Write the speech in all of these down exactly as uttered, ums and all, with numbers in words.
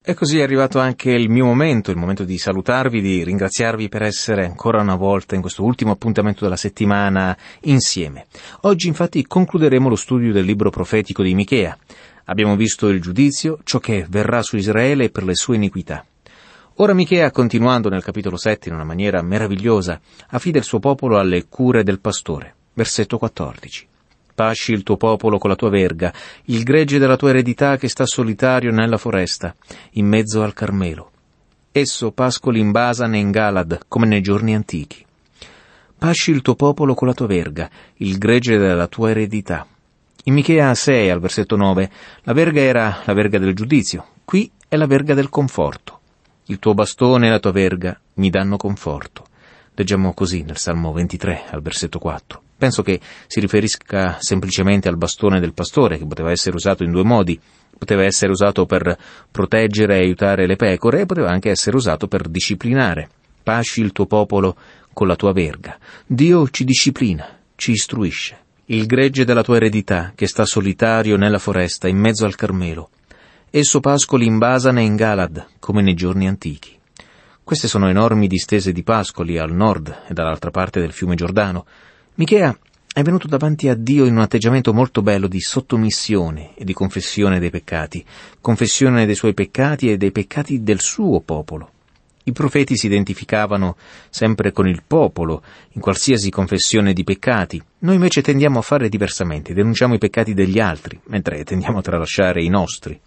E così è arrivato anche il mio momento, il momento di salutarvi, di ringraziarvi per essere ancora una volta in questo ultimo appuntamento della settimana insieme. Oggi infatti concluderemo lo studio del libro profetico di Michea. Abbiamo visto il giudizio, ciò che verrà su Israele per le sue iniquità. Ora Michea, continuando nel capitolo sette in una maniera meravigliosa, affida il suo popolo alle cure del pastore. Versetto quattordici. Pasci il tuo popolo con la tua verga, il gregge della tua eredità che sta solitario nella foresta, in mezzo al Carmelo. Esso pascoli in Basan e in Galad, come nei giorni antichi. Pasci il tuo popolo con la tua verga, il gregge della tua eredità. In Michea sei, al versetto nove, la verga era la verga del giudizio, qui è la verga del conforto. Il tuo bastone e la tua verga mi danno conforto. Leggiamo così nel Salmo ventitré, al versetto quattro. Penso che si riferisca semplicemente al bastone del pastore, che poteva essere usato in due modi. Poteva essere usato per proteggere e aiutare le pecore, e poteva anche essere usato per disciplinare. Pasci il tuo popolo con la tua verga. Dio ci disciplina, ci istruisce. Il gregge della tua eredità, che sta solitario nella foresta, in mezzo al Carmelo. Esso pascoli in Basan e in Galad, come nei giorni antichi. Queste sono enormi distese di pascoli al nord e dall'altra parte del fiume Giordano. Michea è venuto davanti a Dio in un atteggiamento molto bello di sottomissione e di confessione dei peccati, confessione dei suoi peccati e dei peccati del suo popolo. I profeti si identificavano sempre con il popolo, in qualsiasi confessione di peccati. Noi invece tendiamo a fare diversamente, denunciamo i peccati degli altri, mentre tendiamo a tralasciare i nostri.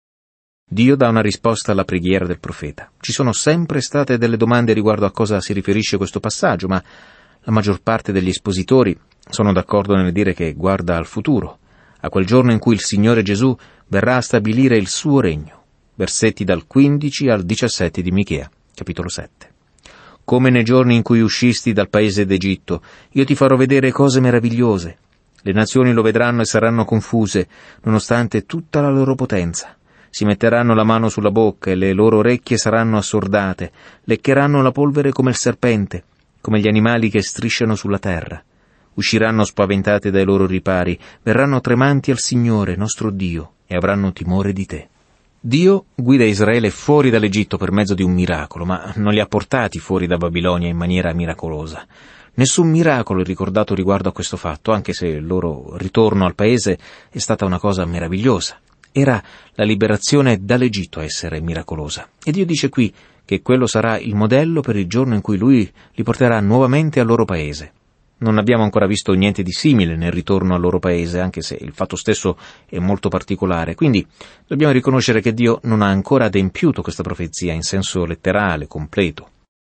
Dio dà una risposta alla preghiera del profeta. Ci sono sempre state delle domande riguardo a cosa si riferisce questo passaggio, ma la maggior parte degli espositori sono d'accordo nel dire che guarda al futuro, a quel giorno in cui il Signore Gesù verrà a stabilire il suo regno. Versetti dal quindici al diciassette di Michea, capitolo sette. Come nei giorni in cui uscisti dal paese d'Egitto, io ti farò vedere cose meravigliose. Le nazioni lo vedranno e saranno confuse, nonostante tutta la loro potenza. Si metteranno la mano sulla bocca e le loro orecchie saranno assordate, leccheranno la polvere come il serpente, come gli animali che strisciano sulla terra. Usciranno spaventate dai loro ripari, verranno tremanti al Signore, nostro Dio, e avranno timore di te. Dio guida Israele fuori dall'Egitto per mezzo di un miracolo, ma non li ha portati fuori da Babilonia in maniera miracolosa. Nessun miracolo è ricordato riguardo a questo fatto, anche se il loro ritorno al paese è stata una cosa meravigliosa. Era la liberazione dall'Egitto a essere miracolosa. E Dio dice qui che quello sarà il modello per il giorno in cui Lui li porterà nuovamente al loro paese. Non abbiamo ancora visto niente di simile nel ritorno al loro paese, anche se il fatto stesso è molto particolare. Quindi dobbiamo riconoscere che Dio non ha ancora adempiuto questa profezia in senso letterale, completo.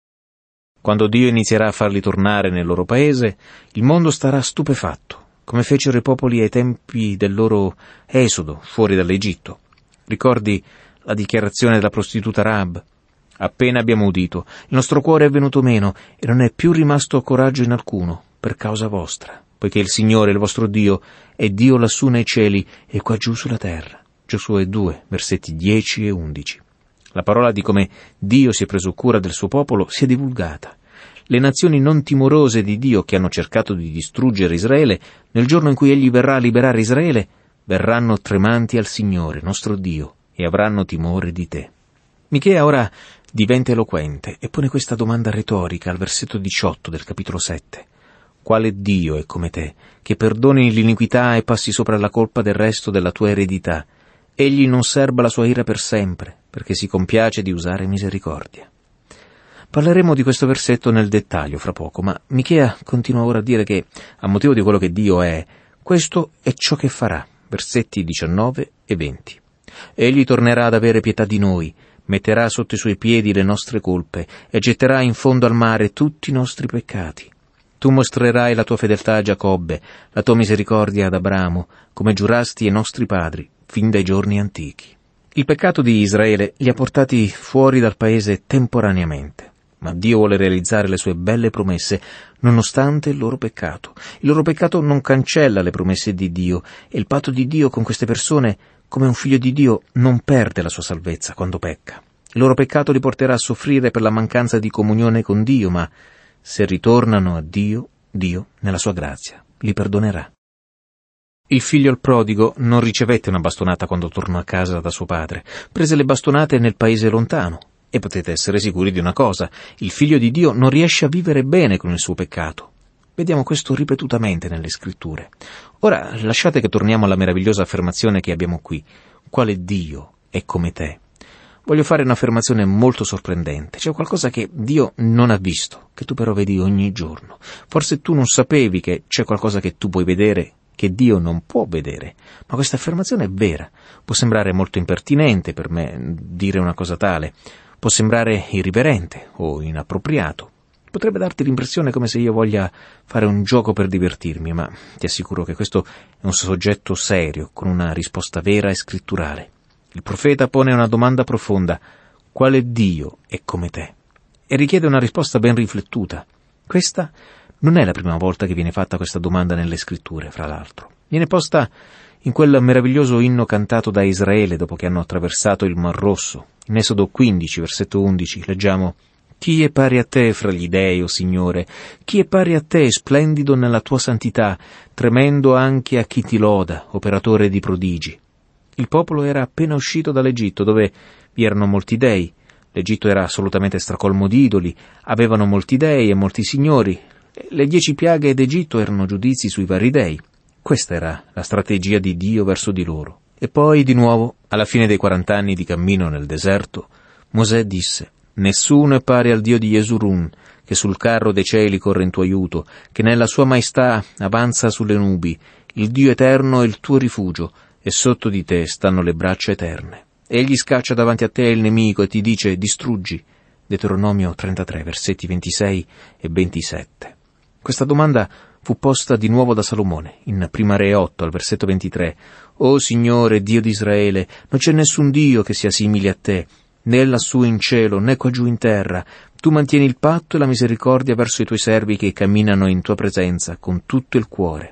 Quando Dio inizierà a farli tornare nel loro paese, il mondo starà stupefatto, come fecero i popoli ai tempi del loro esodo fuori dall'Egitto. Ricordi la dichiarazione della prostituta Rahab? Appena abbiamo udito, il nostro cuore è venuto meno e non è più rimasto coraggio in alcuno per causa vostra, poiché il Signore, il vostro Dio, è Dio lassù nei cieli e qua giù sulla terra. Giosuè due, versetti dieci e undici. La parola di come Dio si è preso cura del suo popolo si è divulgata. Le nazioni non timorose di Dio che hanno cercato di distruggere Israele, nel giorno in cui Egli verrà a liberare Israele, verranno tremanti al Signore, nostro Dio, e avranno timore di te. Michea ora diventa eloquente e pone questa domanda retorica al versetto diciotto del capitolo sette. Quale Dio è come te, che perdoni l'iniquità e passi sopra la colpa del resto della tua eredità? Egli non serba la sua ira per sempre, perché si compiace di usare misericordia. Parleremo di questo versetto nel dettaglio fra poco, ma Michea continua ora a dire che, a motivo di quello che Dio è, questo è ciò che farà. Versetti diciannove e venti. Egli tornerà ad avere pietà di noi, metterà sotto i suoi piedi le nostre colpe e getterà in fondo al mare tutti i nostri peccati. Tu mostrerai la tua fedeltà a Giacobbe, la tua misericordia ad Abramo, come giurasti ai nostri padri, fin dai giorni antichi. Il peccato di Israele li ha portati fuori dal paese temporaneamente, ma Dio vuole realizzare le sue belle promesse nonostante il loro peccato. Il loro peccato non cancella le promesse di Dio, e il patto di Dio con queste persone, come un figlio di Dio, non perde la sua salvezza quando pecca. Il loro peccato li porterà a soffrire per la mancanza di comunione con Dio, ma se ritornano a Dio, Dio, nella sua grazia, li perdonerà. Il figlio il prodigo non ricevette una bastonata quando tornò a casa da suo padre, prese le bastonate nel paese lontano. E potete essere sicuri di una cosa, il figlio di Dio non riesce a vivere bene con il suo peccato. Vediamo questo ripetutamente nelle scritture. Ora lasciate che torniamo alla meravigliosa affermazione che abbiamo qui. Quale Dio è come te? Voglio fare un'affermazione molto sorprendente. C'è qualcosa che Dio non ha visto, che tu però vedi ogni giorno. Forse tu non sapevi che c'è qualcosa che tu puoi vedere, che Dio non può vedere, ma questa affermazione è vera. Può sembrare molto impertinente per me dire una cosa tale, può sembrare irriverente o inappropriato, potrebbe darti l'impressione come se io voglia fare un gioco per divertirmi, ma ti assicuro che questo è un soggetto serio, con una risposta vera e scritturale. Il profeta pone una domanda profonda: quale Dio è come te? E richiede una risposta ben riflettuta. Questa non è la prima volta che viene fatta questa domanda nelle scritture, fra l'altro. Viene posta in quel meraviglioso inno cantato da Israele dopo che hanno attraversato il Mar Rosso. In Esodo quindici, versetto undici, leggiamo: «Chi è pari a te fra gli dei, o Signore? Chi è pari a te, splendido nella tua santità, tremendo anche a chi ti loda, operatore di prodigi?» Il popolo era appena uscito dall'Egitto, dove vi erano molti dei. L'Egitto era assolutamente stracolmo di idoli, avevano molti dei e molti signori. Le dieci piaghe d'Egitto erano giudizi sui vari dei. Questa era la strategia di Dio verso di loro. E poi, di nuovo, alla fine dei quarant'anni di cammino nel deserto, Mosè disse: «Nessuno è pari al Dio di Jesurun, che sul carro dei cieli corre in tuo aiuto, che nella sua maestà avanza sulle nubi. Il Dio eterno è il tuo rifugio, e sotto di te stanno le braccia eterne. Egli scaccia davanti a te il nemico e ti dice: distruggi». Deuteronomio trentatré, versetti ventisei e ventisette. Questa domanda fu posta di nuovo da Salomone, in Prima Re otto, al versetto ventitré. «O Signore, Dio di Israele, non c'è nessun Dio che sia simile a te, né lassù in cielo, né qua giù in terra. Tu mantieni il patto e la misericordia verso i tuoi servi che camminano in tua presenza con tutto il cuore».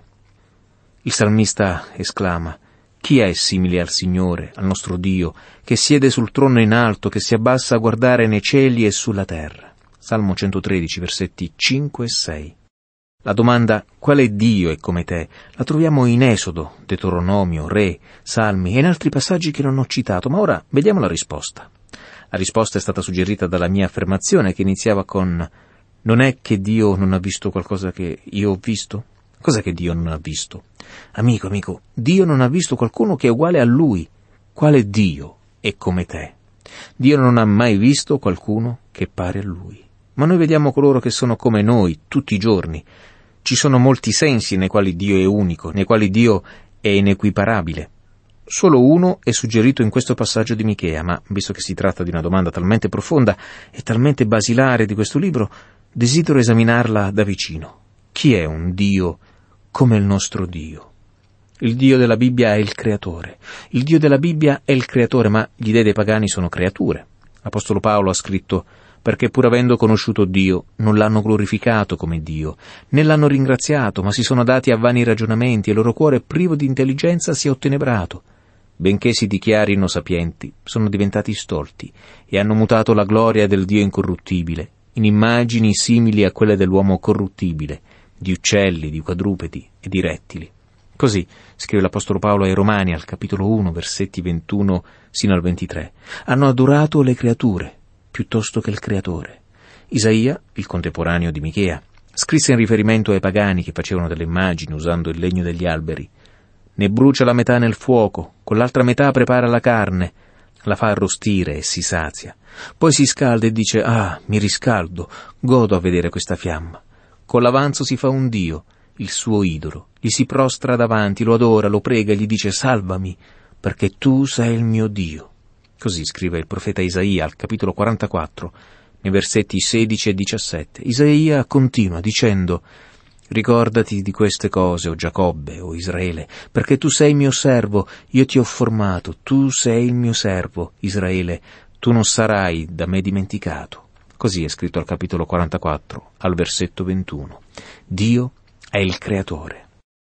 Il salmista esclama: «Chi è simile al Signore, al nostro Dio, che siede sul trono in alto, che si abbassa a guardare nei cieli e sulla terra?» Salmo centotredici, versetti cinque e sei. La domanda «quale Dio è come te?» la troviamo in Esodo, Deuteronomio, Re, Salmi e in altri passaggi che non ho citato, ma ora vediamo la risposta. La risposta è stata suggerita dalla mia affermazione che iniziava con: «Non è che Dio non ha visto qualcosa che io ho visto?» Cos'è che Dio non ha visto? Amico, amico, Dio non ha visto qualcuno che è uguale a Lui. Quale Dio è come te? Dio non ha mai visto qualcuno che è pari a Lui. Ma noi vediamo coloro che sono come noi tutti i giorni. Ci sono molti sensi nei quali Dio è unico, nei quali Dio è inequiparabile. Solo uno è suggerito in questo passaggio di Michea, ma visto che si tratta di una domanda talmente profonda e talmente basilare di questo libro, desidero esaminarla da vicino. Chi è un Dio come il nostro Dio? Il Dio della Bibbia è il Creatore. Il Dio della Bibbia è il Creatore, ma gli dei dei pagani sono creature. L'Apostolo Paolo ha scritto: «Perché pur avendo conosciuto Dio, non l'hanno glorificato come Dio, né l'hanno ringraziato, ma si sono dati a vani ragionamenti, e il loro cuore privo di intelligenza si è ottenebrato. Benché si dichiarino sapienti, sono diventati stolti, e hanno mutato la gloria del Dio incorruttibile in immagini simili a quelle dell'uomo corruttibile, di uccelli, di quadrupedi e di rettili». Così scrive l'Apostolo Paolo ai Romani al capitolo uno, versetti ventuno sino al ventitré. Hanno adorato le creature piuttosto che il Creatore. Isaia, il contemporaneo di Michea, scrisse in riferimento ai pagani che facevano delle immagini usando il legno degli alberi: «Ne brucia la metà nel fuoco, con l'altra metà prepara la carne, la fa arrostire e si sazia. Poi si scalda e dice: ah, mi riscaldo, godo a vedere questa fiamma. Con l'avanzo si fa un dio, il suo idolo, gli si prostra davanti, lo adora, lo prega e gli dice: salvami, perché tu sei il mio Dio». Così scrive il profeta Isaia al capitolo quarantaquattro, nei versetti sedici e diciassette. Isaia continua dicendo: «Ricordati di queste cose, o Giacobbe, o Israele, perché tu sei mio servo, io ti ho formato, tu sei il mio servo, Israele, tu non sarai da me dimenticato». Così è scritto al capitolo quarantaquattro, al versetto ventuno. Dio è il Creatore.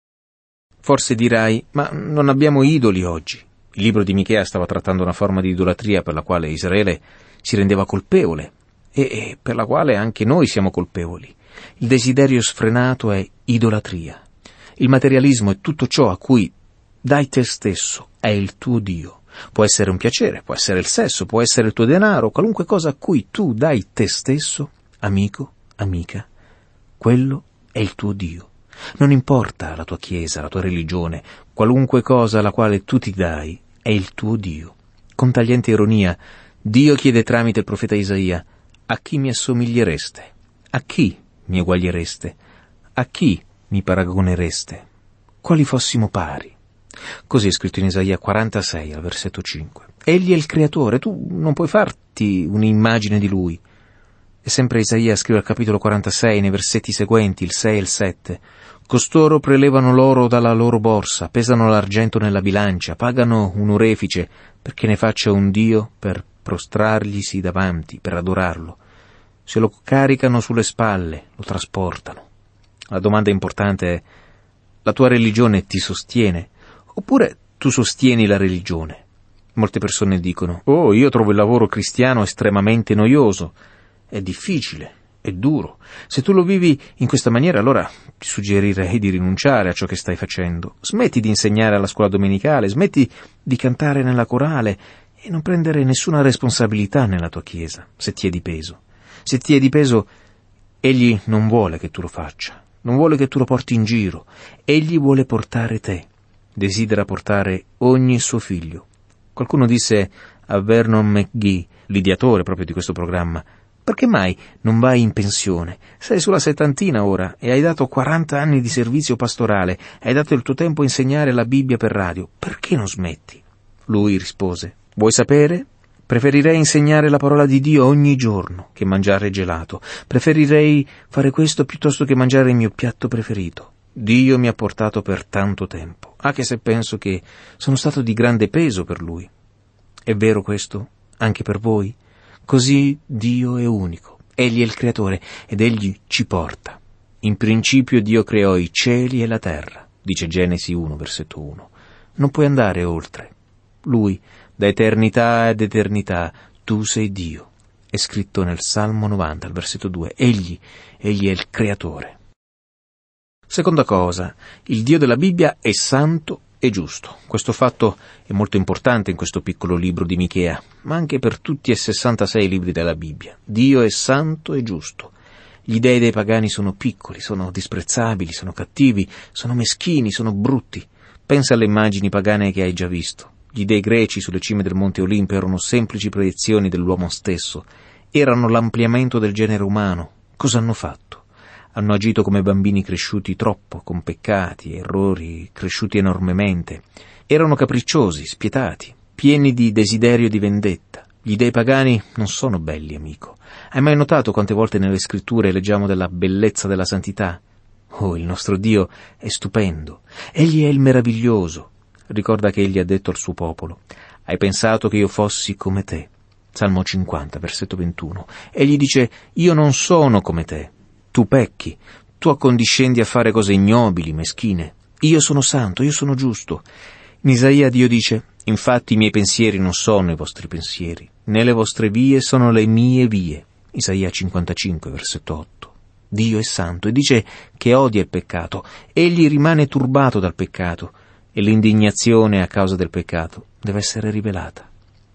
Forse dirai: ma non abbiamo idoli oggi. Il libro di Michea stava trattando una forma di idolatria per la quale Israele si rendeva colpevole e, e per la quale anche noi siamo colpevoli. Il desiderio sfrenato è idolatria. Il materialismo è tutto ciò a cui Dai te stesso, è il tuo Dio. Può essere un piacere, può essere il sesso, può essere il tuo denaro, qualunque cosa a cui tu dai te stesso, amico, amica, quello è il tuo Dio. Non importa la tua chiesa, la tua religione, qualunque cosa alla quale tu ti dai è il tuo Dio. Con tagliente ironia, Dio chiede tramite il profeta Isaia: a chi mi assomigliereste? A chi mi eguagliereste? A chi mi paragonereste? Quali fossimo pari? Così è scritto in Isaia quarantasei, al versetto cinque. Egli è il creatore, tu non puoi farti un'immagine di lui. E sempre Isaia scrive al capitolo quarantasei, nei versetti seguenti, il sei e il sette. Costoro prelevano l'oro dalla loro borsa, pesano l'argento nella bilancia, pagano un orefice perché ne faccia un dio per prostrarglisi davanti, per adorarlo. Se lo caricano sulle spalle, lo trasportano. La domanda importante è: la tua religione ti sostiene? Oppure tu sostieni la religione? Molte persone dicono: oh, io trovo il lavoro cristiano estremamente noioso, è difficile, è duro. Se tu lo vivi in questa maniera, allora ti suggerirei di rinunciare a ciò che stai facendo. Smetti di insegnare alla scuola domenicale, smetti di cantare nella corale e non prendere nessuna responsabilità nella tua chiesa, se ti è di peso. Se ti è di peso, egli non vuole che tu lo faccia, non vuole che tu lo porti in giro, egli vuole portare te. Desidera portare ogni suo figlio. Qualcuno disse a Vernon McGee, l'ideatore proprio di questo programma: perché mai non vai in pensione? Sei sulla settantina ora e hai dato quaranta anni di servizio pastorale, hai dato il tuo tempo a insegnare la Bibbia per radio, perché non smetti? Lui rispose: vuoi sapere? Preferirei insegnare la parola di Dio ogni giorno che mangiare gelato. Preferirei fare questo piuttosto che mangiare il mio piatto preferito. Dio mi ha portato per tanto tempo, anche se penso che sono stato di grande peso per Lui. È vero questo anche per voi? Così Dio è unico, Egli è il Creatore ed Egli ci porta. In principio Dio creò i cieli e la terra, dice Genesi uno, versetto uno. Non puoi andare oltre. Lui, da eternità ed eternità, tu sei Dio. È scritto nel Salmo novanta, al versetto due. Egli, Egli è il Creatore. Seconda cosa, il Dio della Bibbia è santo e giusto. Questo fatto è molto importante in questo piccolo libro di Michea, ma anche per tutti e sessantasei libri della Bibbia. Dio è santo e giusto. Gli dei dei pagani sono piccoli, sono disprezzabili, sono cattivi, sono meschini, sono brutti. Pensa alle immagini pagane che hai già visto. Gli dei greci sulle cime del Monte Olimpo erano semplici proiezioni dell'uomo stesso. Erano l'ampliamento del genere umano. Cosa hanno fatto? Hanno agito come bambini cresciuti troppo, con peccati, errori, cresciuti enormemente. Erano capricciosi, spietati, pieni di desiderio di vendetta. Gli dei pagani non sono belli, amico. Hai mai notato quante volte nelle scritture leggiamo della bellezza della santità? Oh, il nostro Dio è stupendo. Egli è il meraviglioso. Ricorda che egli ha detto al suo popolo: hai pensato che io fossi come te? Salmo cinquanta, versetto ventuno. Egli dice: io non sono come te. Tu pecchi, tu accondiscendi a fare cose ignobili, meschine. Io sono santo, io sono giusto. In Isaia Dio dice: infatti i miei pensieri non sono i vostri pensieri, né le vostre vie sono le mie vie. Isaia cinquantacinque, versetto otto. Dio è santo e dice che odia il peccato. Egli rimane turbato dal peccato e l'indignazione a causa del peccato deve essere rivelata.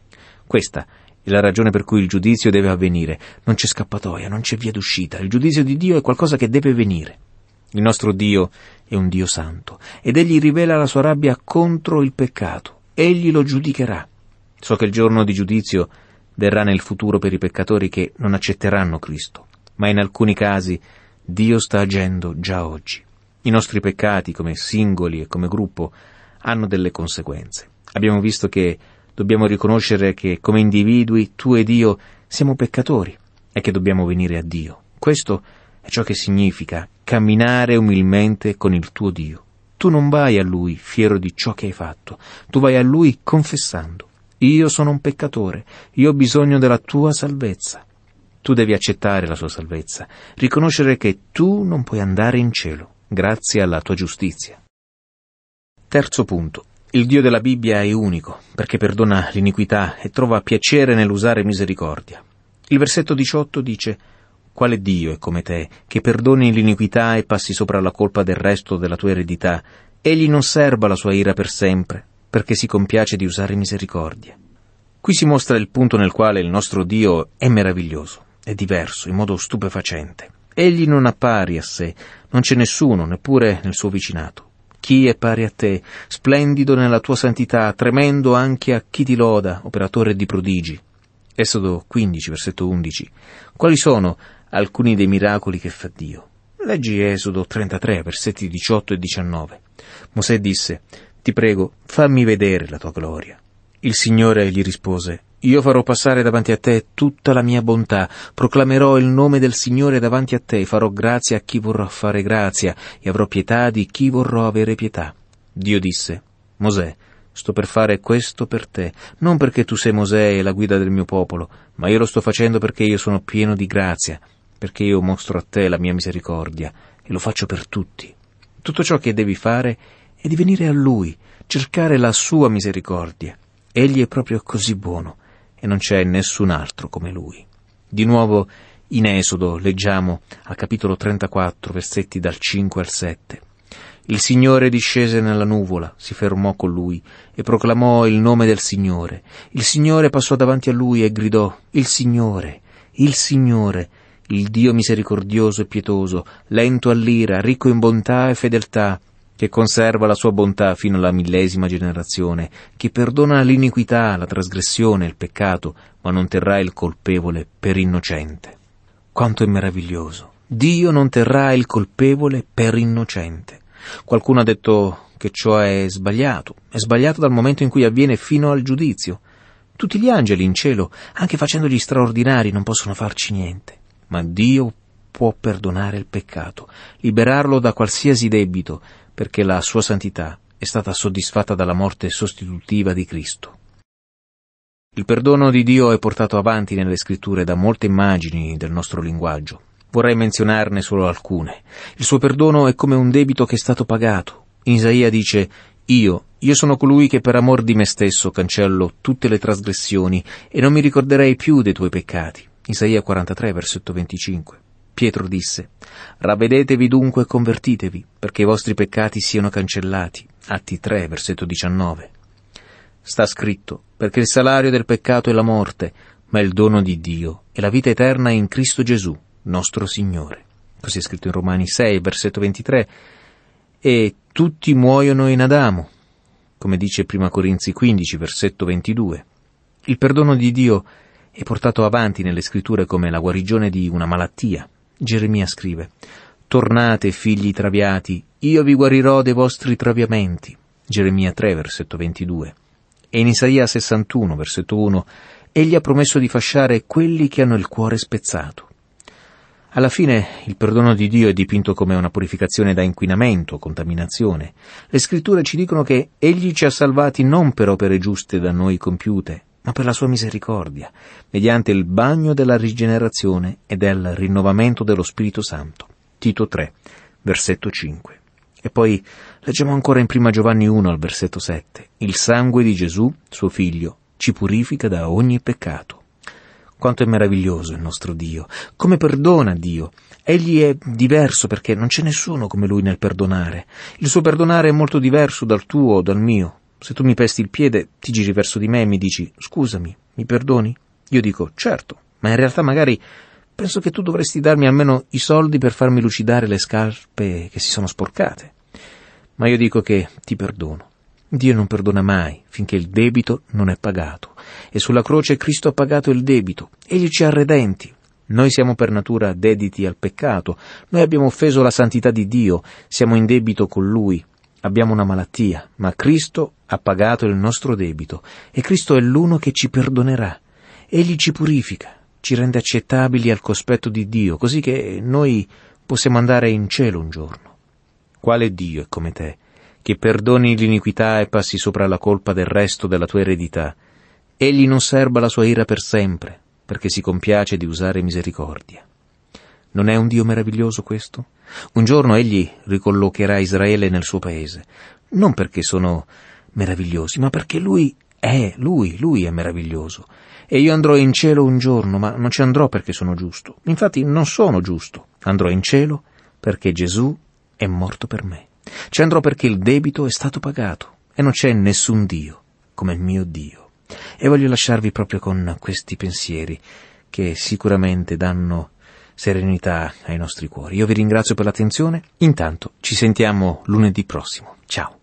Questa è la ragione per cui il giudizio deve avvenire. Non c'è scappatoia, non c'è via d'uscita. Il giudizio di Dio è qualcosa che deve venire. Il nostro Dio è un Dio santo ed Egli rivela la sua rabbia contro il peccato. Egli lo giudicherà. So che il giorno di giudizio verrà nel futuro per i peccatori che non accetteranno Cristo, ma in alcuni casi Dio sta agendo già oggi. I nostri peccati, come singoli e come gruppo, hanno delle conseguenze. Abbiamo visto che dobbiamo riconoscere che come individui tu ed io siamo peccatori e che dobbiamo venire a Dio. Questo è ciò che significa camminare umilmente con il tuo Dio. Tu non vai a Lui fiero di ciò che hai fatto, tu vai a Lui confessando: io sono un peccatore, io ho bisogno della tua salvezza. Tu devi accettare la sua salvezza, riconoscere che tu non puoi andare in cielo grazie alla tua giustizia. Terzo punto. Il Dio della Bibbia è unico, perché perdona l'iniquità e trova piacere nell'usare misericordia. Il versetto diciotto dice: quale Dio è come te, che perdoni l'iniquità e passi sopra la colpa del resto della tua eredità, Egli non serba la sua ira per sempre, perché si compiace di usare misericordia. Qui si mostra il punto nel quale il nostro Dio è meraviglioso, è diverso, in modo stupefacente. Egli non ha pari a sé, non c'è nessuno, neppure nel suo vicinato. Chi è pari a te, splendido nella tua santità, tremendo anche a chi ti loda, operatore di prodigi? Esodo quindici, versetto undici. Quali sono alcuni dei miracoli che fa Dio? Leggi Esodo trentatré, versetti diciotto e diciannove. Mosè disse: «Ti prego, fammi vedere la tua gloria». Il Signore gli rispose: «Io farò passare davanti a te tutta la mia bontà, proclamerò il nome del Signore davanti a te, farò grazia a chi vorrò fare grazia e avrò pietà di chi vorrò avere pietà». Dio disse: «Mosè, sto per fare questo per te, non perché tu sei Mosè e la guida del mio popolo, ma io lo sto facendo perché io sono pieno di grazia, perché io mostro a te la mia misericordia e lo faccio per tutti. Tutto ciò che devi fare è di venire a Lui, cercare la sua misericordia. Egli è proprio così buono e non c'è nessun altro come Lui». Di nuovo in Esodo leggiamo al capitolo trentaquattro, versetti dal cinque al sette. «Il Signore discese nella nuvola, si fermò con lui e proclamò il nome del Signore. Il Signore passò davanti a lui e gridò: Il Signore, il Signore, il Dio misericordioso e pietoso, lento all'ira, ricco in bontà e fedeltà, che conserva la sua bontà fino alla millesima generazione, che perdona l'iniquità, la trasgressione, il peccato, ma non terrà il colpevole per innocente». Quanto è meraviglioso! Dio non terrà il colpevole per innocente. Qualcuno ha detto che ciò è sbagliato. È sbagliato dal momento in cui avviene fino al giudizio. Tutti gli angeli in cielo, anche facendogli straordinari, non possono farci niente. Ma Dio può perdonare il peccato, liberarlo da qualsiasi debito, perché la sua santità è stata soddisfatta dalla morte sostitutiva di Cristo. Il perdono di Dio è portato avanti nelle scritture da molte immagini del nostro linguaggio. Vorrei menzionarne solo alcune. Il suo perdono è come un debito che è stato pagato. In Isaia dice: Io, io sono colui che per amor di me stesso cancello tutte le trasgressioni e non mi ricorderei più dei tuoi peccati. Isaia quarantatré, versetto venticinque. Pietro disse: Ravvedetevi dunque e convertitevi, perché i vostri peccati siano cancellati. Atti tre, versetto diciannove. Sta scritto: perché il salario del peccato è la morte, ma il dono di Dio è la vita eterna in Cristo Gesù, nostro Signore. Così è scritto in Romani sei, versetto ventitré. E tutti muoiono in Adamo, come dice prima Corinzi quindici, versetto ventidue. Il perdono di Dio è portato avanti nelle scritture come la guarigione di una malattia. Geremia scrive: Tornate, figli traviati, io vi guarirò dei vostri traviamenti. Geremia tre, versetto ventidue. E in Isaia sessantuno, versetto uno, egli ha promesso di fasciare quelli che hanno il cuore spezzato. Alla fine il perdono di Dio è dipinto come una purificazione da inquinamento, contaminazione. Le scritture ci dicono che egli ci ha salvati non per opere giuste da noi compiute, ma per la sua misericordia, mediante il bagno della rigenerazione e del rinnovamento dello Spirito Santo. Tito tre, versetto cinque. E poi leggiamo ancora in prima Giovanni uno al versetto sette. Il sangue di Gesù, suo figlio, ci purifica da ogni peccato. Quanto è meraviglioso il nostro Dio! Come perdona Dio! Egli è diverso perché non c'è nessuno come Lui nel perdonare. Il suo perdonare è molto diverso dal tuo o dal mio. Se tu mi pesti il piede, ti giri verso di me e mi dici: scusami, mi perdoni? Io dico: certo, ma in realtà magari penso che tu dovresti darmi almeno i soldi per farmi lucidare le scarpe che si sono sporcate. Ma io dico che ti perdono. Dio non perdona mai finché il debito non è pagato. E sulla croce Cristo ha pagato il debito. Egli ci ha redenti. Noi siamo per natura dediti al peccato. Noi abbiamo offeso la santità di Dio. Siamo in debito con Lui. Abbiamo una malattia, ma Cristo ha pagato il nostro debito. E Cristo è l'uno che ci perdonerà. Egli ci purifica, ci rende accettabili al cospetto di Dio, così che noi possiamo andare in cielo un giorno. Quale Dio è come te, che perdoni l'iniquità e passi sopra la colpa del resto della tua eredità? Egli non serba la sua ira per sempre, perché si compiace di usare misericordia. Non è un Dio meraviglioso questo? Un giorno egli ricollocherà Israele nel suo paese, non perché sono meravigliosi, ma perché lui è, lui, lui è meraviglioso. E io andrò in cielo un giorno, ma non ci andrò perché sono giusto. Infatti non sono giusto, andrò in cielo perché Gesù è morto per me. Ci andrò perché il debito è stato pagato e non c'è nessun Dio come il mio Dio. E voglio lasciarvi proprio con questi pensieri che sicuramente danno serenità ai nostri cuori. Io vi ringrazio per l'attenzione, intanto ci sentiamo lunedì prossimo. Ciao.